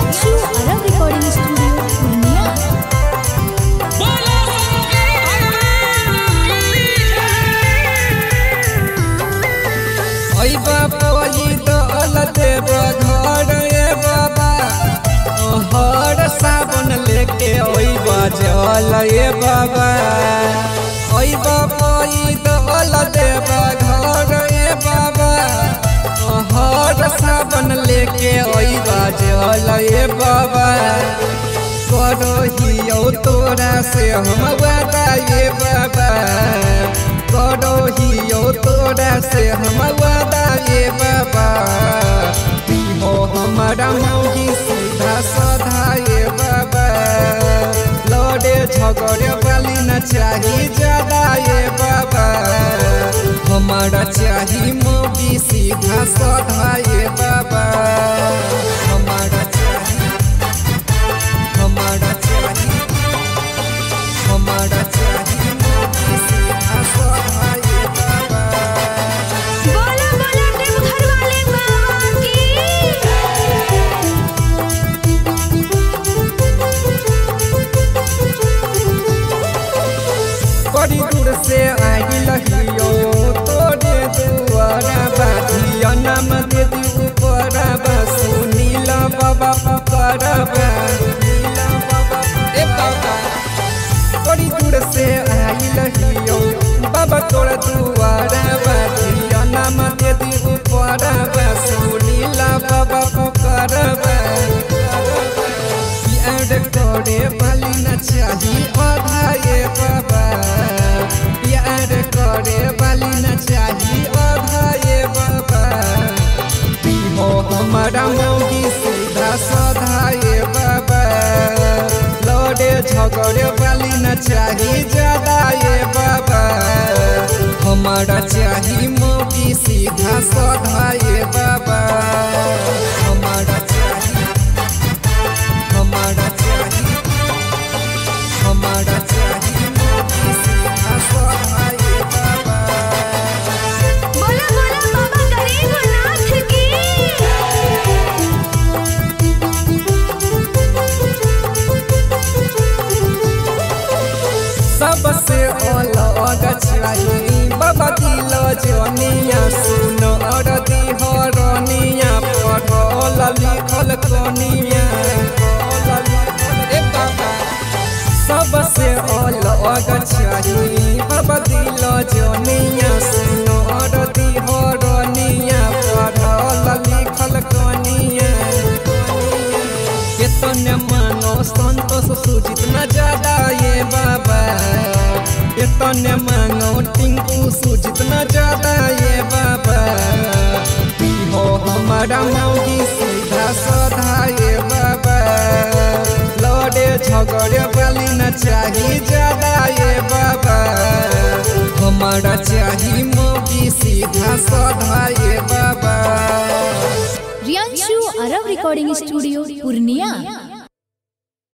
Riyanshu Arab recording studio Purnia. ओई बाबा ओई दौल देव घर ए बाबा हर सावन लेके ओई बजल ए बाबा। ओई बाबा ओई दौल देव घर ए बाबा हर सावन लेके ओई बजल ए बाबा। करो हियो तोरा से हम वादा ए बाबा, करो हियो तोरा से हम वादा ए बाबा। हो हमारा मौगी सीधा साधा ए बाबा, लड़े झगड़े वाली न चाही ज्यादा ए बाबा। हमारा चाही मौगी सीधा साधा ए बाबा। हमारा चाही हमारा चाही हमारा चाही मौगी सीधा साधा ए बाबा। बोला बोला देवघर वाले बाबा की। बड़ी दूर से आइल हियो तोरे दुआरा बाधिया नाम दे दी ऊपरबा। सुनील बाबा पुकारबा नीला बाबा ए बाबा। बड़ी दूर से आइल हियो बाबा तोरा दुआरा बाधिया नाम दे दी ऊपरबा। सुनील बाबा पुकारबा याद करे वाली न चाही आधा ए बाबा, याद करे वाली न चाही आधा ए बाबा। हो हमारा मौगी सीधा साधा ए बाबा, लड़े झगड़े वाली न चाही ज्यादा ए बाबा। हमारा चाही मौगी सीधा साधा ए बाबा। हमारा चाही हमारा चाही हमारा चाही मौगी सीधा साधा ए बाबा। बोला बोला बाबा गरीबनाथ की। सबसे अलग चाही बाबा दिल जनिया। सुन अरदी हरनिया पढ़ल लिखल कनिया ए बाबा। सबसे अलग चाही बाबा दिल जनिया। सुन अरदी हरनिया पढ़ल लिखल कनिया। कितने मानो संतोष सुजित न ज्यादा ये बाबा, कितने मानो टिंकू सुजित न ज्यादा ये बाबा। हो हमारा मौगी सीधा साधा ये बाबा, लड़े झगड़े वाली न चाही ज्यादा ये बाबा। हमारा चाही मौगी सीधा साधा ये बाबा। Riyanshu Arab recording studio Purnia.